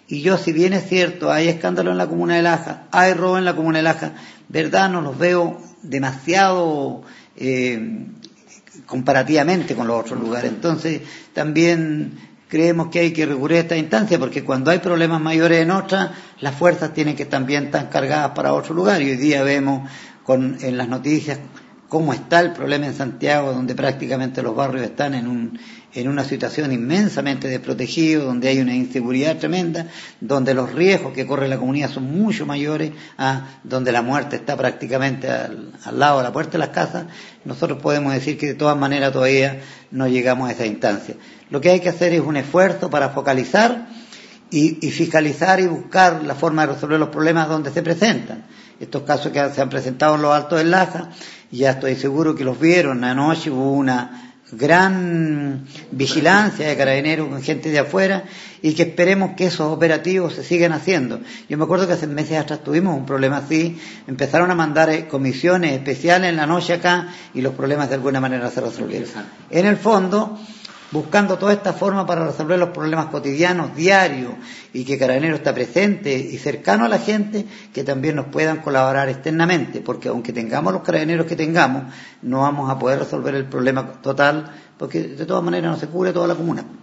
Y yo, si bien es cierto, hay escándalo en la comuna de Laja, hay robo en la comuna de Laja, verdad, no los veo demasiado comparativamente con los otros lugares. Entonces, también creemos que hay que recurrir a esta instancia, porque cuando hay problemas mayores en otras, las fuerzas tienen que también estar cargadas para otro lugar. Y hoy día vemos en las noticias cómo está el problema en Santiago, donde prácticamente los barrios están en una situación inmensamente desprotegida, donde hay una inseguridad tremenda, donde los riesgos que corre la comunidad son mucho mayores, donde la muerte está prácticamente al lado de la puerta de las casas. Nosotros podemos decir que de todas maneras todavía no llegamos a esa instancia. Lo que hay que hacer es un esfuerzo para focalizar y fiscalizar y buscar la forma de resolver los problemas donde se presentan. Estos casos que se han presentado en los Altos del Laja, ya estoy seguro que los vieron. Anoche hubo una gran vigilancia de carabineros con gente de afuera, y que esperemos que esos operativos se sigan haciendo. Yo me acuerdo que hace meses atrás tuvimos un problema así, empezaron a mandar comisiones especiales en la noche acá, y los problemas de alguna manera se resolvieron. En el fondo, buscando toda esta forma para resolver los problemas cotidianos, diarios, y que Carabineros está presente y cercano a la gente, que también nos puedan colaborar externamente, porque aunque tengamos los Carabineros que tengamos, no vamos a poder resolver el problema total, porque de todas maneras no se cubre toda la comuna.